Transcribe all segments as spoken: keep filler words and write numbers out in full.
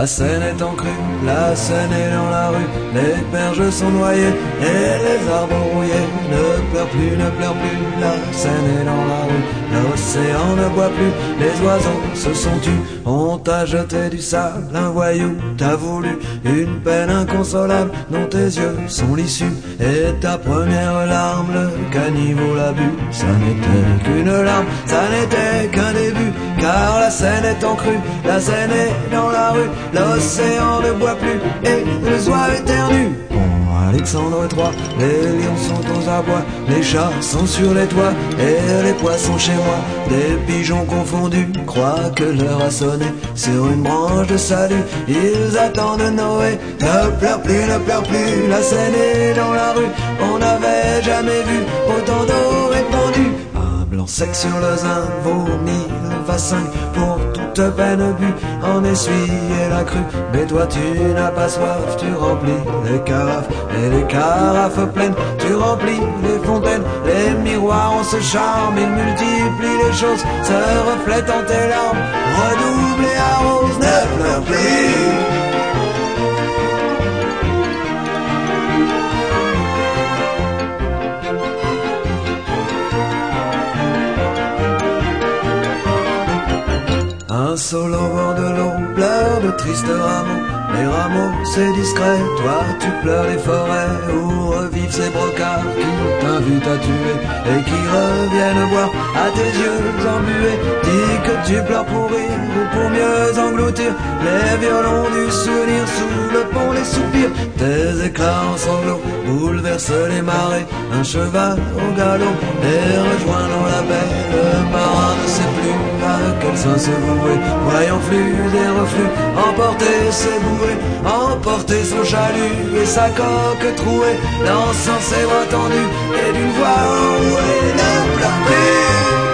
La Seine est en crue, la Seine est dans la rue, les berges sont noyées et les arbres rouillés. Ne pleure plus, ne pleure plus, la Seine est dans la rue, l'océan ne boit plus, les oiseaux se sont tus. On t'a jeté du sable, un voyou t'a voulu, une peine inconsolable dont tes yeux sont l'issue. Et ta première larme, le caniveau l'a bu, ça n'était qu'une larme, ça n'était qu'un début. Car la Seine est en crue, la Seine est dans la rue, l'océan ne boit plus et les oies éternuent. Bon, Alexandre trois, les lions sont aux abois, les chats sont sur les toits et les poissons chez moi. Des pigeons confondus croient que l'heure a sonné sur une branche de salut, ils attendent Noé. Ne pleure plus, ne pleure plus, la Seine est dans la rue, on n'avait jamais vu autant d'eau répandue. Un blanc sec sur le zin vaut mille cinq pour toute peine bue, en essuyer la crue. Mais toi tu n'as pas soif, tu remplis les carafes et les carafes pleines, tu remplis les fontaines, les miroirs ont ce charme, ils multiplient les choses, se reflètent en tes larmes, redouble et arrose. Ne pleure plus. Un sol au bord de l'eau pleure de tristes rameaux, les rameaux c'est discret, toi tu pleures les forêts où revivent ces brocards qui t'invitent à tuer et qui reviennent boire à tes yeux embués. Dis que tu pleures pour rire ou pour mieux engloutir les violons du souvenir sous le pont, les soupirs. Tes éclats en sanglots bouleversent les marées, un cheval au galop et rejoint dans la baie. Le marin ne sait plus à quel sein se vouer, voyant flux et reflux, emporter ses bouées, emporter son chalut et sa coque trouée, dansant ses bras tendus et d'une voix enrouée. Ne pleure plus.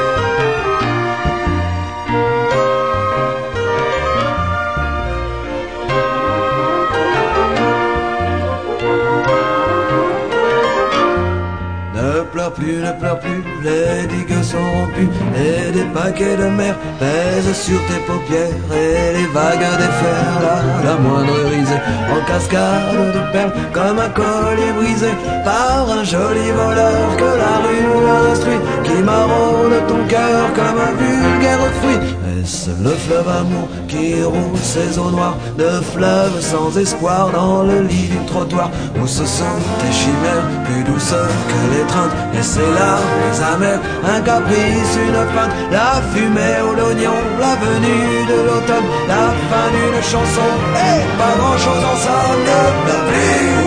Ne pleure plus, ne pleure plus, les digues sont rompues et des paquets de mer pèsent sur tes paupières et les vagues déferlent la, la moindre risée en cascade de perles comme un collier brisé par un joli voleur que la rue instruit, qui maraude ton cœur comme un vulgaire fruit. Est-ce le fleuve amour qui roule ses eaux noires, de fleuve sans espoir dans le lit du trottoir, où ce sont tes chimères plus douces que l'étreinte et ses larmes amères, un caprice, une feinte, la fumée ou l'oignon, la venue de l'automne, la fin d'une chanson et pas grand chose en somme. Ne pleure plus.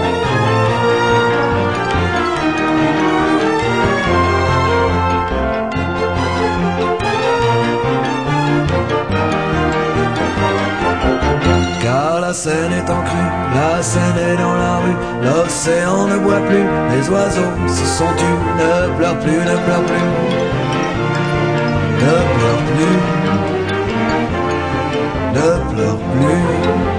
La Seine est en crue, la Seine est dans la rue, l'océan ne boit plus, les oiseaux se sont tus. Ne pleure plus, ne pleure plus, ne pleure plus, ne pleure plus.